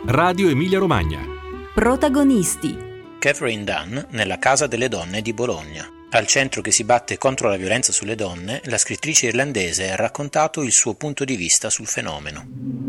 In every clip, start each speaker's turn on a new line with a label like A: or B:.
A: Radio Emilia Romagna.
B: Protagonisti.
C: Catherine Dunn nella Casa delle Donne di Bologna. Al centro che si batte contro la violenza sulle donne, la scrittrice irlandese ha raccontato il suo punto di vista sul fenomeno.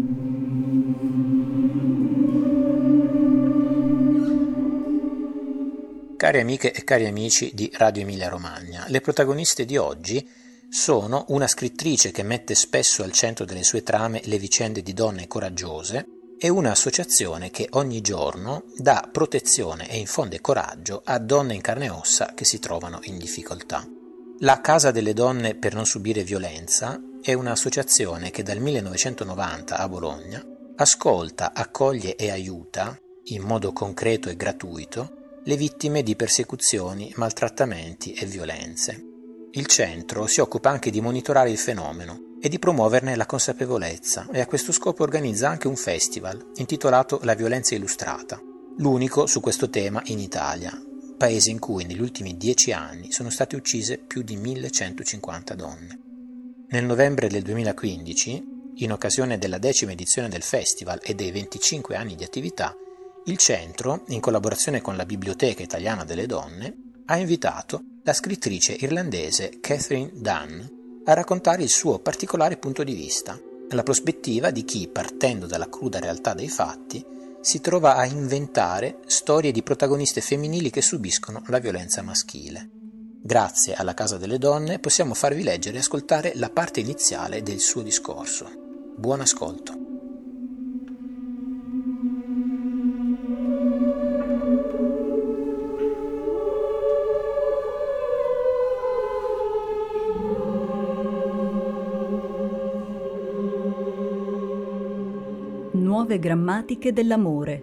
C: Cari amiche e cari amici di Radio Emilia Romagna, le protagoniste di oggi sono una scrittrice che mette spesso al centro delle sue trame le vicende di donne coraggiose e un'associazione che ogni giorno dà protezione e infonde coraggio a donne in carne e ossa che si trovano in difficoltà. La Casa delle Donne per non subire violenza è un'associazione che dal 1990 a Bologna ascolta, accoglie e aiuta, in modo concreto e gratuito, le vittime di persecuzioni, maltrattamenti e violenze. Il centro si occupa anche di monitorare il fenomeno e di promuoverne la consapevolezza e a questo scopo organizza anche un festival intitolato La Violenza Illustrata, l'unico su questo tema in Italia, paese in cui negli ultimi 10 anni sono state uccise più di 1150 donne. Nel novembre del 2015, in occasione della 10ª edizione del festival e dei 25 anni di attività, il centro, in collaborazione con la Biblioteca Italiana delle Donne, ha invitato la scrittrice irlandese Catherine Dunn a raccontare il suo particolare punto di vista, la prospettiva di chi, partendo dalla cruda realtà dei fatti, si trova a inventare storie di protagoniste femminili che subiscono la violenza maschile. Grazie alla Casa delle Donne possiamo farvi leggere e ascoltare la parte iniziale del suo discorso. Buon ascolto.
B: Nuove grammatiche dell'amore.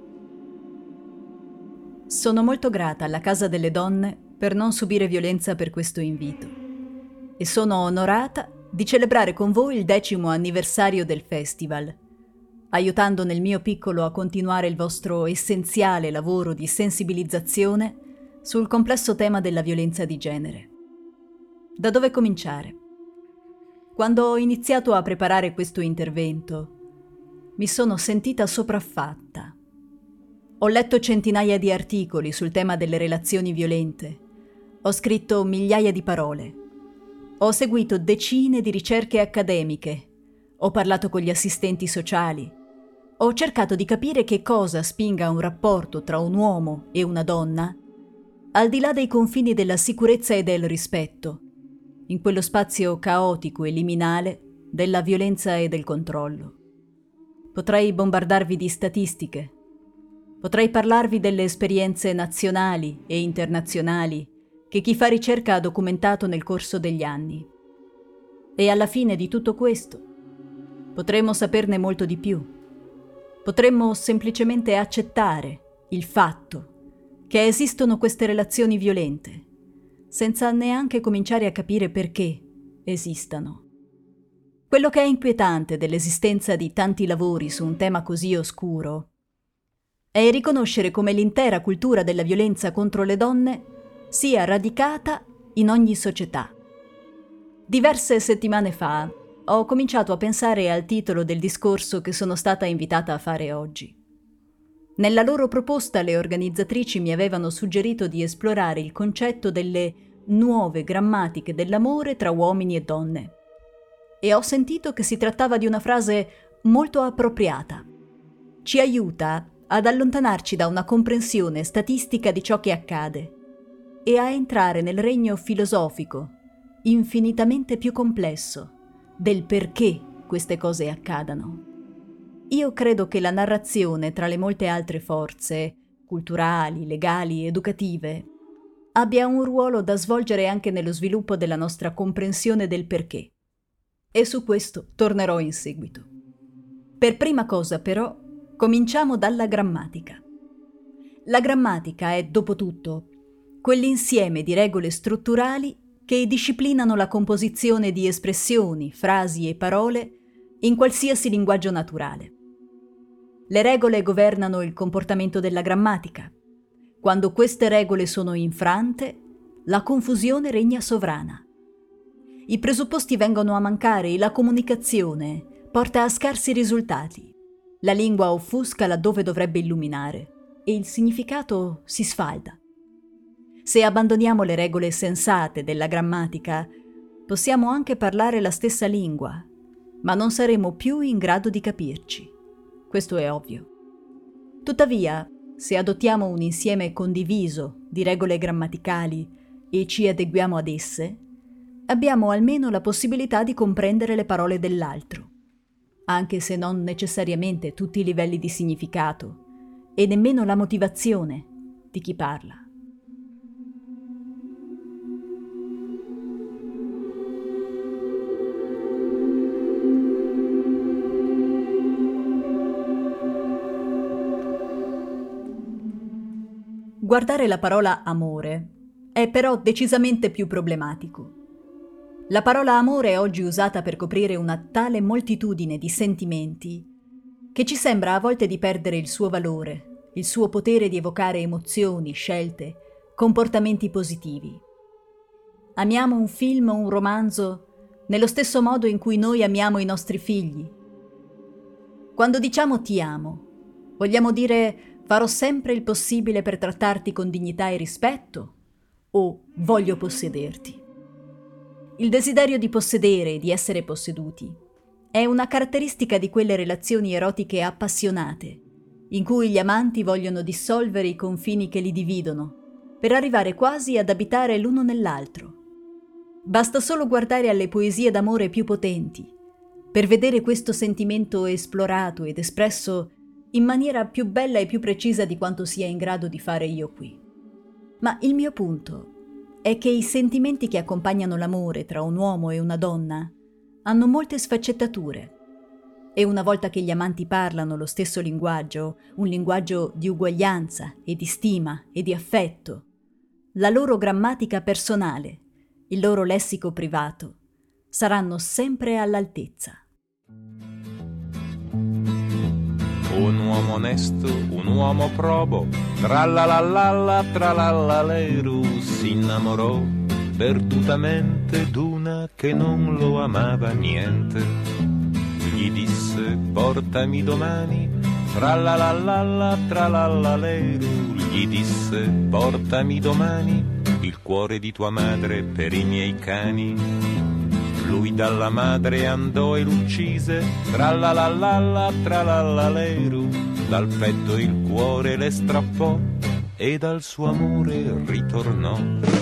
B: Sono molto grata alla Casa delle Donne per non subire violenza per questo invito e sono onorata di celebrare con voi il 10° anniversario del festival, aiutando nel mio piccolo a continuare il vostro essenziale lavoro di sensibilizzazione sul complesso tema della violenza di genere. Da dove cominciare? Quando ho iniziato a preparare questo intervento, mi sono sentita sopraffatta. Ho letto centinaia di articoli sul tema delle relazioni violente. Ho scritto migliaia di parole. Ho seguito decine di ricerche accademiche. Ho parlato con gli assistenti sociali. Ho cercato di capire che cosa spinga un rapporto tra un uomo e una donna al di là dei confini della sicurezza e del rispetto, in quello spazio caotico e liminale della violenza e del controllo. Potrei bombardarvi di statistiche. Potrei parlarvi delle esperienze nazionali e internazionali che chi fa ricerca ha documentato nel corso degli anni. E alla fine di tutto questo, potremmo saperne molto di più. Potremmo semplicemente accettare il fatto che esistono queste relazioni violente, senza neanche cominciare a capire perché esistano. Quello che è inquietante dell'esistenza di tanti lavori su un tema così oscuro è riconoscere come l'intera cultura della violenza contro le donne sia radicata in ogni società. Diverse settimane fa ho cominciato a pensare al titolo del discorso che sono stata invitata a fare oggi. Nella loro proposta le organizzatrici mi avevano suggerito di esplorare il concetto delle nuove grammatiche dell'amore tra uomini e donne. E ho sentito che si trattava di una frase molto appropriata. Ci aiuta ad allontanarci da una comprensione statistica di ciò che accade e a entrare nel regno filosofico, infinitamente più complesso, del perché queste cose accadano. Io credo che la narrazione, tra le molte altre forze, culturali, legali, educative, abbia un ruolo da svolgere anche nello sviluppo della nostra comprensione del perché. E su questo tornerò in seguito. Per prima cosa, però, cominciamo dalla grammatica. La grammatica è, dopo tutto, quell'insieme di regole strutturali che disciplinano la composizione di espressioni, frasi e parole in qualsiasi linguaggio naturale. Le regole governano il comportamento della grammatica. Quando queste regole sono infrante, la confusione regna sovrana. I presupposti vengono a mancare e la comunicazione porta a scarsi risultati. La lingua offusca laddove dovrebbe illuminare e il significato si sfalda. Se abbandoniamo le regole sensate della grammatica, possiamo anche parlare la stessa lingua, ma non saremo più in grado di capirci. Questo è ovvio. Tuttavia, se adottiamo un insieme condiviso di regole grammaticali e ci adeguiamo ad esse, abbiamo almeno la possibilità di comprendere le parole dell'altro, anche se non necessariamente tutti i livelli di significato e nemmeno la motivazione di chi parla. Guardare la parola amore è però decisamente più problematico. La parola amore è oggi usata per coprire una tale moltitudine di sentimenti che ci sembra a volte di perdere il suo valore, il suo potere di evocare emozioni, scelte, comportamenti positivi. Amiamo un film o un romanzo nello stesso modo in cui noi amiamo i nostri figli. Quando diciamo ti amo, vogliamo dire farò sempre il possibile per trattarti con dignità e rispetto o voglio possederti? Il desiderio di possedere e di essere posseduti è una caratteristica di quelle relazioni erotiche appassionate, in cui gli amanti vogliono dissolvere i confini che li dividono, per arrivare quasi ad abitare l'uno nell'altro. Basta solo guardare alle poesie d'amore più potenti, per vedere questo sentimento esplorato ed espresso in maniera più bella e più precisa di quanto sia in grado di fare io qui. Ma il mio punto è che i sentimenti che accompagnano l'amore tra un uomo e una donna hanno molte sfaccettature e una volta che gli amanti parlano lo stesso linguaggio, un linguaggio di uguaglianza e di stima e di affetto, la loro grammatica personale, il loro lessico privato, saranno sempre all'altezza.
A: Un uomo onesto, un uomo probo, tralalala, tralallaleru, si innamorò perdutamente d'una che non lo amava niente. Gli disse portami domani, tralalala, tralallaleru, gli disse portami domani il cuore di tua madre per i miei cani. Lui dalla madre andò e l'uccise, tralalala, tralallaleru, dal petto il cuore le strappò e dal suo amore ritornò.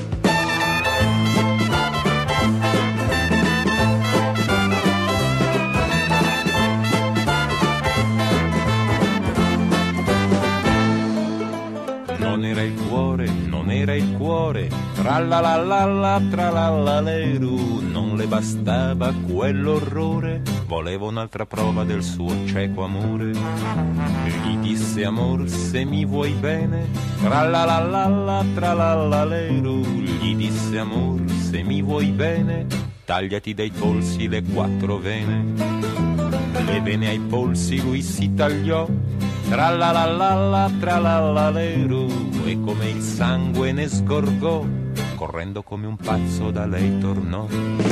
A: Non era il cuore, non era il cuore, tralalala, tralallaleru, non le bastava quell'orrore, voleva un'altra prova del suo cieco amore. Gli disse amor se mi vuoi bene, tralalala, tralallaleru, gli disse amor se mi vuoi bene, tagliati dai polsi le 4 vene. Le vene ai polsi lui si tagliò, tralalala, tralallaleru, e come il sangue ne sgorgò, correndo come un pazzo da lei tornò.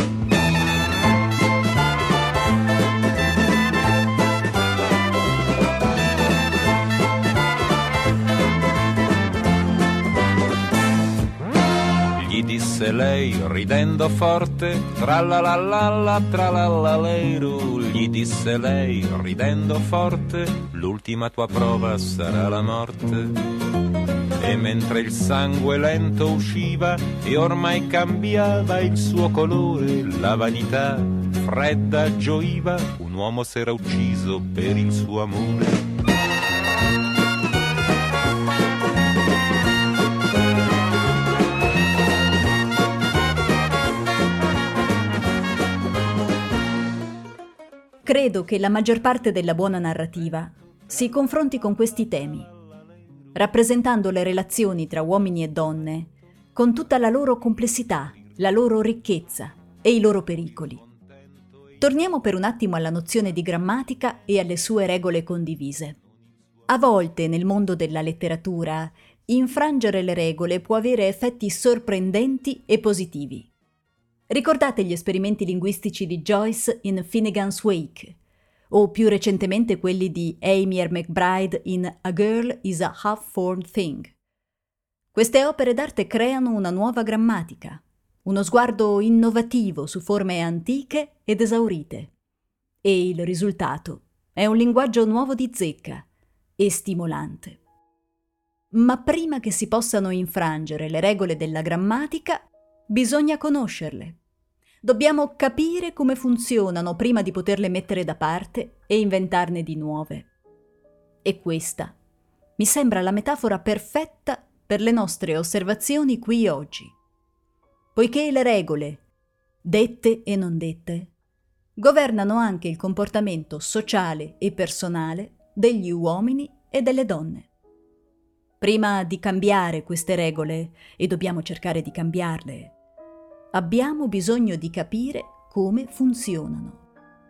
A: Gli disse lei ridendo forte, tralalala, tralallaleru, gli disse lei ridendo forte, l'ultima tua prova sarà la morte. E mentre il sangue lento usciva e ormai cambiava il suo colore, la vanità fredda gioiva, un uomo s'era ucciso per il suo amore.
B: Credo che la maggior parte della buona narrativa si confronti con questi temi, rappresentando le relazioni tra uomini e donne con tutta la loro complessità, la loro ricchezza e i loro pericoli. Torniamo per un attimo alla nozione di grammatica e alle sue regole condivise. A volte nel mondo della letteratura infrangere le regole può avere effetti sorprendenti e positivi. Ricordate gli esperimenti linguistici di Joyce in Finnegan's Wake, o più recentemente quelli di Amy McBride in A Girl is a Half-Formed Thing. Queste opere d'arte creano una nuova grammatica, uno sguardo innovativo su forme antiche ed esaurite. E il risultato è un linguaggio nuovo di zecca e stimolante. Ma prima che si possano infrangere le regole della grammatica, bisogna conoscerle. Dobbiamo capire come funzionano prima di poterle mettere da parte e inventarne di nuove. E questa mi sembra la metafora perfetta per le nostre osservazioni qui oggi. Poiché le regole, dette e non dette, governano anche il comportamento sociale e personale degli uomini e delle donne. Prima di cambiare queste regole, e dobbiamo cercare di cambiarle, abbiamo bisogno di capire come funzionano.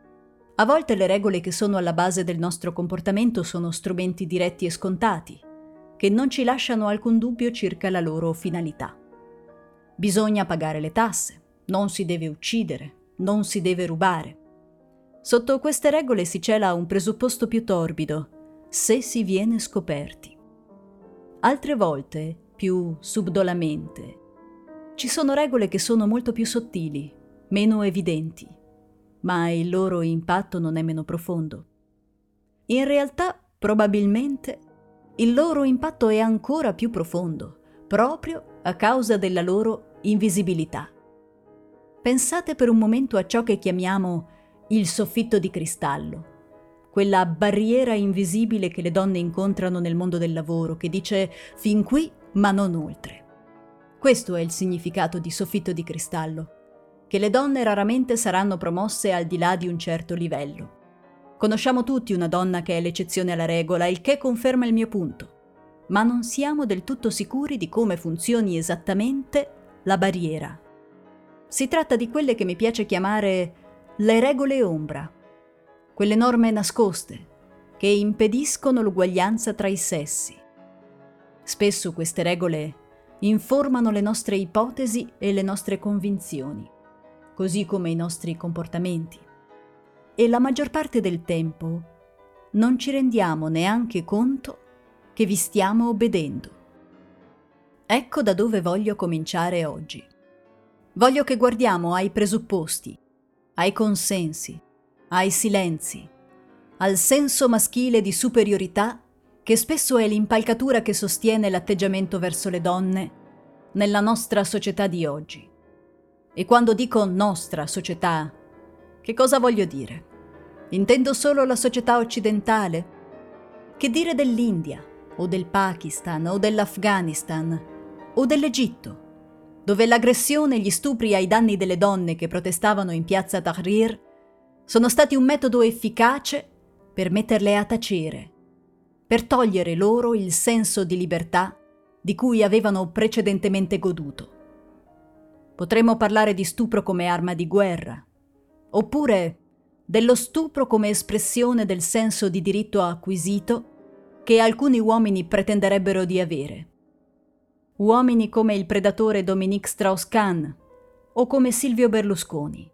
B: A volte le regole che sono alla base del nostro comportamento sono strumenti diretti e scontati, che non ci lasciano alcun dubbio circa la loro finalità. Bisogna pagare le tasse, non si deve uccidere, non si deve rubare. Sotto queste regole si cela un presupposto più torbido, se si viene scoperti. Altre volte, più subdolamente, ci sono regole che sono molto più sottili, meno evidenti, ma il loro impatto non è meno profondo. In realtà, probabilmente, il loro impatto è ancora più profondo, proprio a causa della loro invisibilità. Pensate per un momento a ciò che chiamiamo il soffitto di cristallo, quella barriera invisibile che le donne incontrano nel mondo del lavoro, che dice fin qui ma non oltre. Questo è il significato di soffitto di cristallo, che le donne raramente saranno promosse al di là di un certo livello. Conosciamo tutti una donna che è l'eccezione alla regola, il che conferma il mio punto, ma non siamo del tutto sicuri di come funzioni esattamente la barriera. Si tratta di quelle che mi piace chiamare le regole ombra, quelle norme nascoste che impediscono l'uguaglianza tra i sessi. Spesso queste regole informano le nostre ipotesi e le nostre convinzioni, così come i nostri comportamenti. E la maggior parte del tempo non ci rendiamo neanche conto che vi stiamo obbedendo. Ecco da dove voglio cominciare oggi. Voglio che guardiamo ai presupposti, ai consensi, ai silenzi, al senso maschile di superiorità che spesso è l'impalcatura che sostiene l'atteggiamento verso le donne nella nostra società di oggi. E quando dico nostra società, che cosa voglio dire? Intendo solo la società occidentale? Che dire dell'India, o del Pakistan, o dell'Afghanistan, o dell'Egitto, dove l'aggressione e gli stupri ai danni delle donne che protestavano in piazza Tahrir sono stati un metodo efficace per metterle a tacere, per togliere loro il senso di libertà di cui avevano precedentemente goduto. Potremmo parlare di stupro come arma di guerra, oppure dello stupro come espressione del senso di diritto acquisito che alcuni uomini pretenderebbero di avere. Uomini come il predatore Dominique Strauss-Kahn o come Silvio Berlusconi.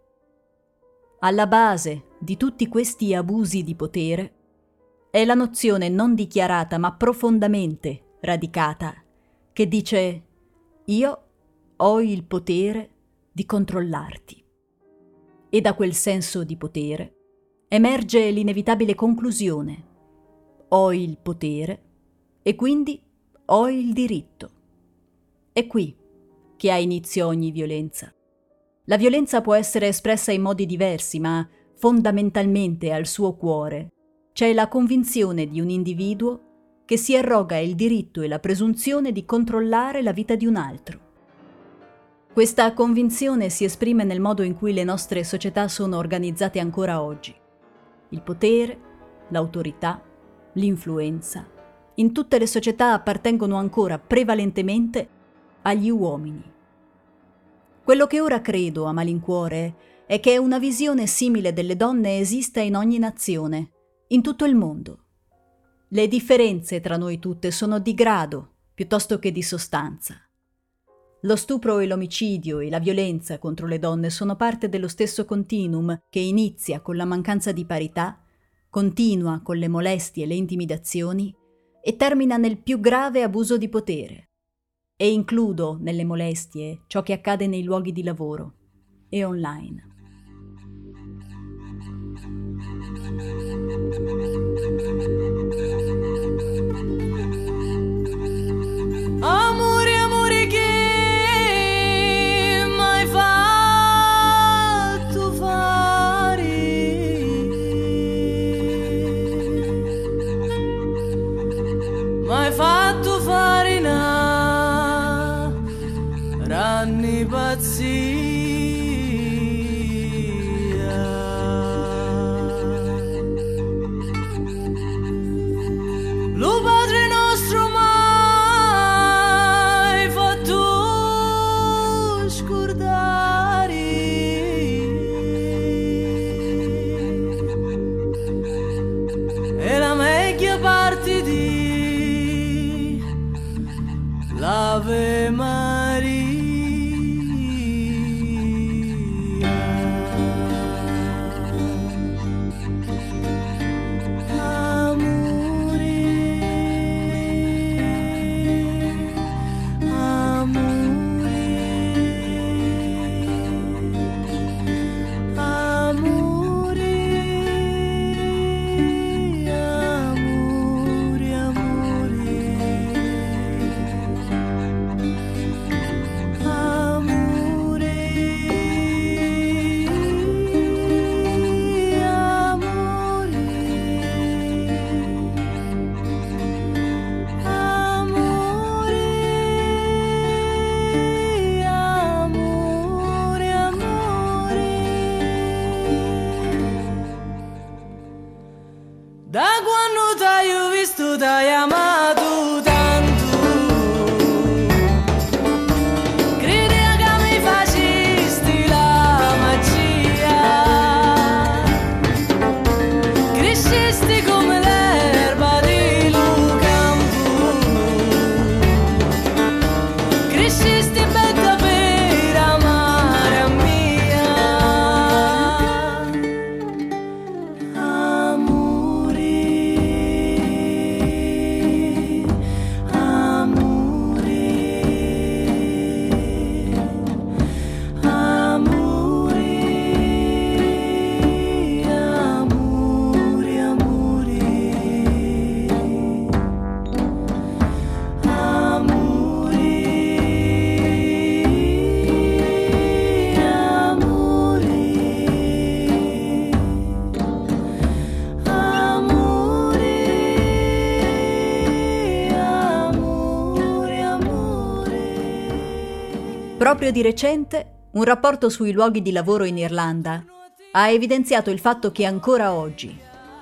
B: Alla base di tutti questi abusi di potere è la nozione non dichiarata ma profondamente radicata che dice: io ho il potere di controllarti. E da quel senso di potere emerge l'inevitabile conclusione: ho il potere e quindi ho il diritto. È qui che ha inizio ogni violenza. La violenza può essere espressa in modi diversi, ma fondamentalmente al suo cuore c'è la convinzione di un individuo che si arroga il diritto e la presunzione di controllare la vita di un altro. Questa convinzione si esprime nel modo in cui le nostre società sono organizzate ancora oggi. Il potere, l'autorità, l'influenza, in tutte le società appartengono ancora prevalentemente agli uomini. Quello che ora credo a malincuore è che una visione simile delle donne esista in ogni nazione, in tutto il mondo. Le differenze tra noi tutte sono di grado piuttosto che di sostanza. Lo stupro e l'omicidio e la violenza contro le donne sono parte dello stesso continuum che inizia con la mancanza di parità continua con le molestie e le intimidazioni e termina nel più grave abuso di potere. E includo nelle molestie ciò che accade nei luoghi di lavoro e online.
D: Amore, amore, che m'hai fatto fare? M'hai fatto fare una ranni pazzia. Lo Padre nostro mai fatto scordare, è la meglio parte di l'Ave Maria. Da quando t'hai visto t'hai amato tanto, credi che mi facesti la magia, crescesti come l'erba del campo, crescesti bella per amare mia.
B: Proprio di recente, un rapporto sui luoghi di lavoro in Irlanda ha evidenziato il fatto che ancora oggi,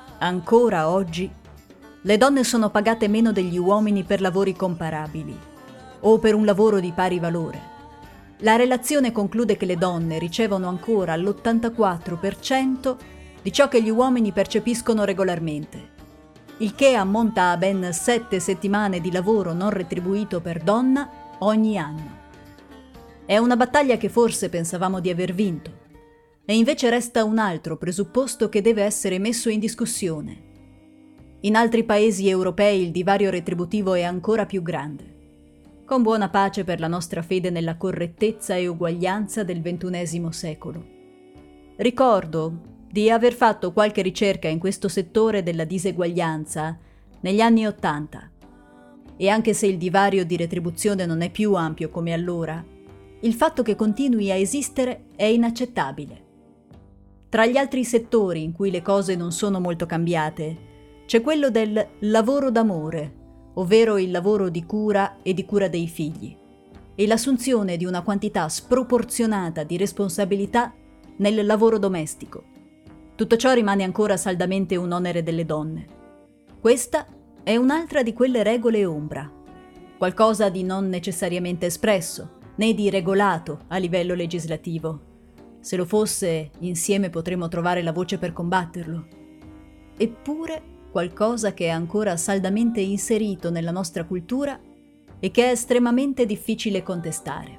B: le donne sono pagate meno degli uomini per lavori comparabili o per un lavoro di pari valore. La relazione conclude che le donne ricevono ancora l'84% di ciò che gli uomini percepiscono regolarmente, il che ammonta a ben 7 settimane di lavoro non retribuito per donna ogni anno. È una battaglia che forse pensavamo di aver vinto, e invece resta un altro presupposto che deve essere messo in discussione. In altri paesi europei il divario retributivo è ancora più grande, con buona pace per la nostra fede nella correttezza e uguaglianza del XXI secolo. Ricordo di aver fatto qualche ricerca in questo settore della diseguaglianza negli anni '80, e anche se il divario di retribuzione non è più ampio come allora, il fatto che continui a esistere è inaccettabile. Tra gli altri settori in cui le cose non sono molto cambiate, c'è quello del lavoro d'amore, ovvero il lavoro di cura e di cura dei figli, e l'assunzione di una quantità sproporzionata di responsabilità nel lavoro domestico. Tutto ciò rimane ancora saldamente un onere delle donne. Questa è un'altra di quelle regole ombra, qualcosa di non necessariamente espresso, né di regolato a livello legislativo. Se lo fosse, insieme potremmo trovare la voce per combatterlo. Eppure qualcosa che è ancora saldamente inserito nella nostra cultura e che è estremamente difficile contestare.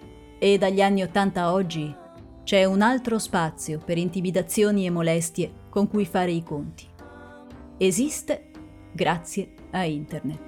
B: E dagli anni '80 a oggi c'è un altro spazio per intimidazioni e molestie con cui fare i conti. Esiste grazie a Internet.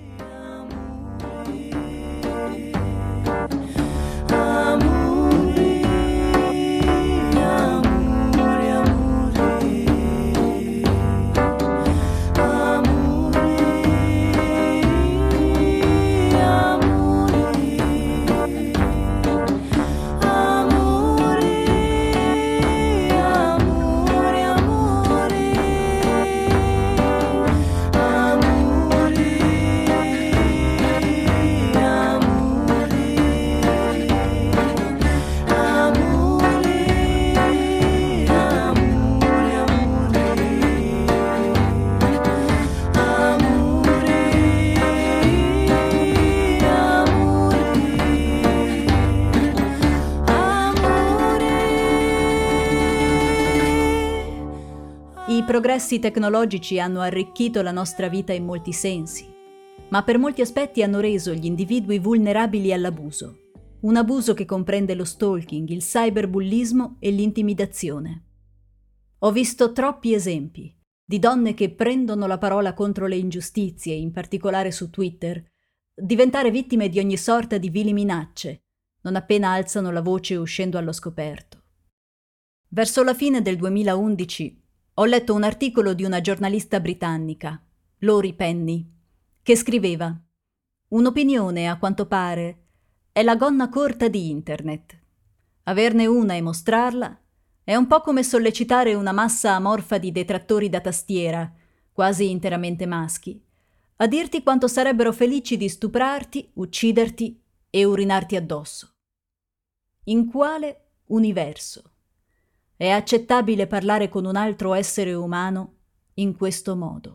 B: I progressi tecnologici hanno arricchito la nostra vita in molti sensi, ma per molti aspetti hanno reso gli individui vulnerabili all'abuso. Un abuso che comprende lo stalking, il cyberbullismo e l'intimidazione. Ho visto troppi esempi di donne che prendono la parola contro le ingiustizie, in particolare su Twitter, diventare vittime di ogni sorta di vili minacce, non appena alzano la voce uscendo allo scoperto. Verso la fine del 2011 ho letto un articolo di una giornalista britannica, Laurie Penny, che scriveva: «Un'opinione, a quanto pare, è la gonna corta di Internet. Averne una e mostrarla è un po' come sollecitare una massa amorfa di detrattori da tastiera, quasi interamente maschi, a dirti quanto sarebbero felici di stuprarti, ucciderti e urinarti addosso. In quale universo è accettabile parlare con un altro essere umano in questo modo?»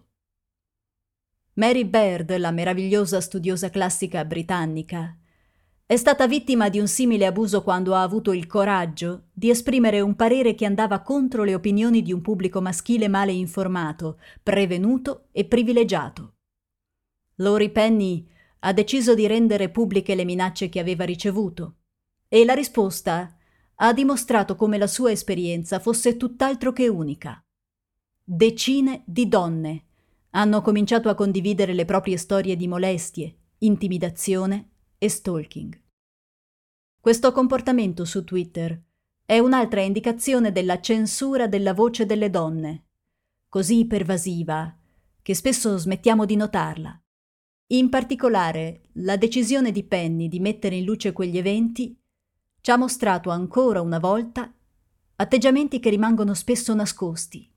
B: Mary Baird, la meravigliosa studiosa classica britannica, è stata vittima di un simile abuso quando ha avuto il coraggio di esprimere un parere che andava contro le opinioni di un pubblico maschile male informato, prevenuto e privilegiato. Laurie Penny ha deciso di rendere pubbliche le minacce che aveva ricevuto, e la risposta ha dimostrato come la sua esperienza fosse tutt'altro che unica. Decine di donne hanno cominciato a condividere le proprie storie di molestie, intimidazione e stalking. Questo comportamento su Twitter è un'altra indicazione della censura della voce delle donne, così pervasiva che spesso smettiamo di notarla. In particolare, la decisione di Penny di mettere in luce quegli eventi ci ha mostrato ancora una volta atteggiamenti che rimangono spesso nascosti.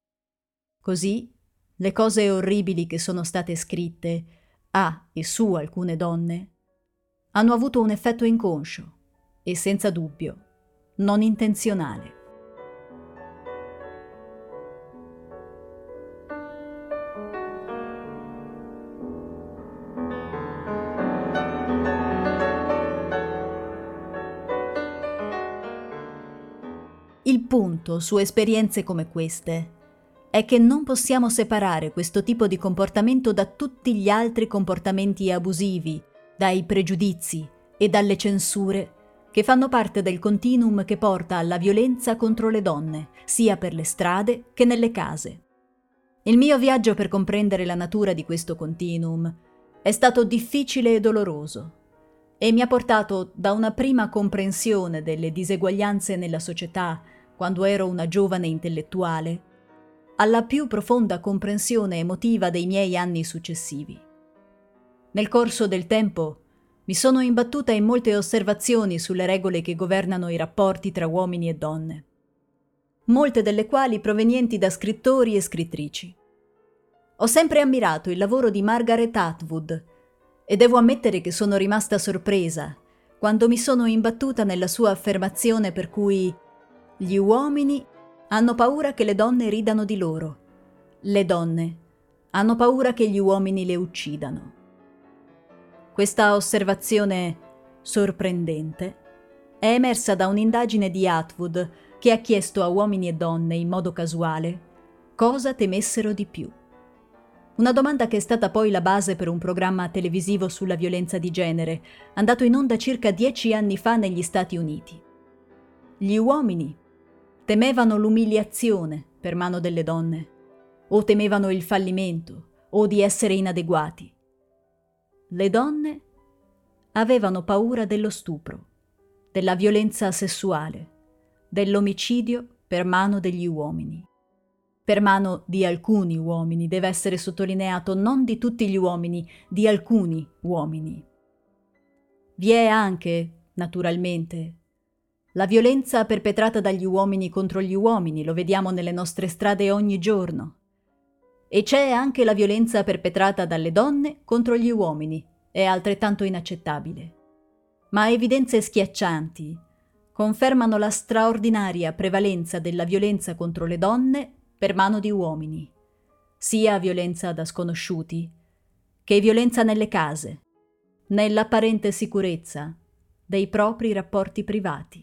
B: Così, le cose orribili che sono state scritte a e su alcune donne hanno avuto un effetto inconscio e, senza dubbio, non intenzionale. Il punto su esperienze come queste è che non possiamo separare questo tipo di comportamento da tutti gli altri comportamenti abusivi, dai pregiudizi e dalle censure che fanno parte del continuum che porta alla violenza contro le donne, sia per le strade che nelle case. Il mio viaggio per comprendere la natura di questo continuum è stato difficile e doloroso e mi ha portato da una prima comprensione delle diseguaglianze nella società quando ero una giovane intellettuale, alla più profonda comprensione emotiva dei miei anni successivi. Nel corso del tempo mi sono imbattuta in molte osservazioni sulle regole che governano i rapporti tra uomini e donne, molte delle quali provenienti da scrittori e scrittrici. Ho sempre ammirato il lavoro di Margaret Atwood e devo ammettere che sono rimasta sorpresa quando mi sono imbattuta nella sua affermazione per cui gli uomini hanno paura che le donne ridano di loro, le donne hanno paura che gli uomini le uccidano. Questa osservazione sorprendente è emersa da un'indagine di Atwood che ha chiesto a uomini e donne in modo casuale cosa temessero di più. Una domanda che è stata poi la base per un programma televisivo sulla violenza di genere, andato in onda circa 10 anni fa negli Stati Uniti. Gli uomini temevano l'umiliazione per mano delle donne, o temevano il fallimento o di essere inadeguati. Le donne avevano paura dello stupro, della violenza sessuale, dell'omicidio per mano degli uomini. Per mano di alcuni uomini, deve essere sottolineato, non di tutti gli uomini, di alcuni uomini. Vi è anche, naturalmente, la violenza perpetrata dagli uomini contro gli uomini, lo vediamo nelle nostre strade ogni giorno. E c'è anche la violenza perpetrata dalle donne contro gli uomini, è altrettanto inaccettabile. Ma evidenze schiaccianti confermano la straordinaria prevalenza della violenza contro le donne per mano di uomini, sia violenza da sconosciuti che violenza nelle case, nell'apparente sicurezza dei propri rapporti privati.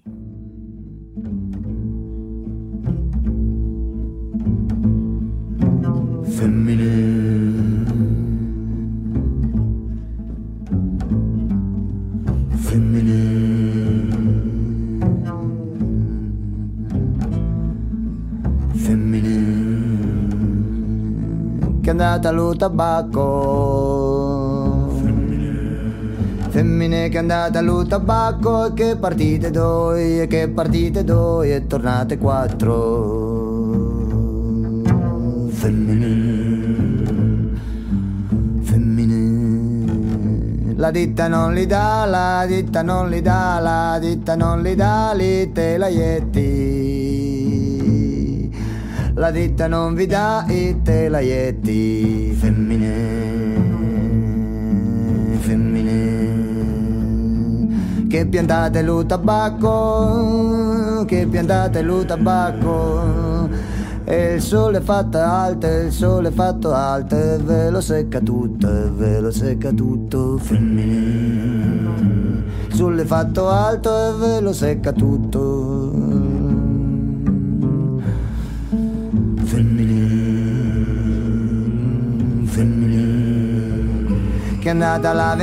E: Femmine, femmine, femmine, che è andata allo tabacco, femmine che è andata allo tabacco, e che partite due, e che partite due, e tornate quattro. Femmine, femmine, la ditta non li dà, la ditta non li dà, la ditta non li dà, li telaietti, la ditta non vi dà i telaietti. Femmine, femmine, che piantate lo tabacco, che piantate lo tabacco, e il sole è fatto alto, il sole è fatto alto, e ve lo secca tutto, e ve lo secca tutto. Femmine, il sole è fatto alto e ve lo secca tutto. Femmine, femmine, che è andata alla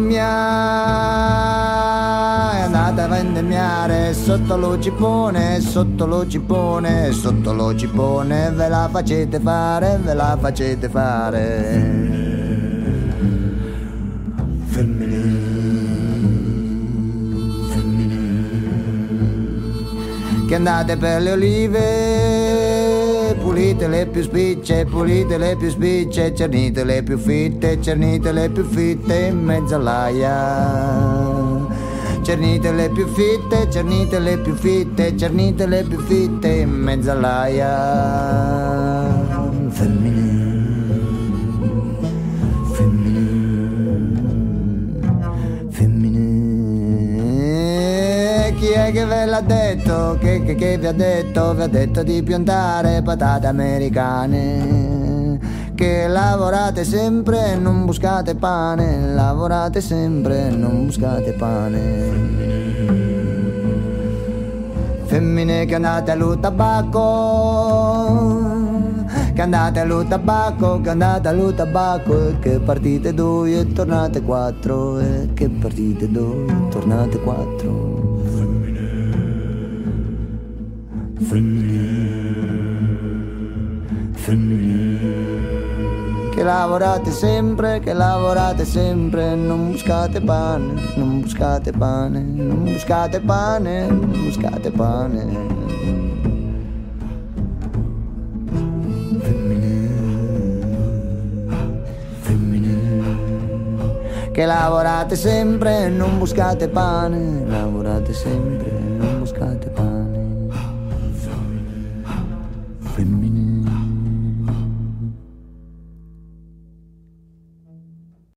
E: vendemmia, è andata a vendemmiare sotto lo cipone, sotto lo cipone, sotto lo cipone, ve la facete fare, ve la facete fare. Femmine, femmine, che andate per le olive, pulite le più spicce, pulite le più spicce, cernite le più fitte, cernite le più fitte in mezzo all'aia. Cernite le più fitte, cernite le più fitte, cernite le più fitte in mezzo all'aia. Femmine, femmine, femmine, chi è che ve l'ha detto, che vi ha detto? Vi ha detto di piantare patate americane, che lavorate sempre e non buscate pane, lavorate sempre e non buscate pane. Femmine che andate allo tabacco, che andate allo tabacco, che andate allo tabacco, e che partite due e tornate quattro, e che partite due e tornate quattro. Femmine, femmine, che lavorate sempre, non buscate pane, non buscate pane, non buscate pane, non buscate pane. Femmine, femmine, che lavorate sempre, non buscate pane, lavorate sempre, non buscate pane.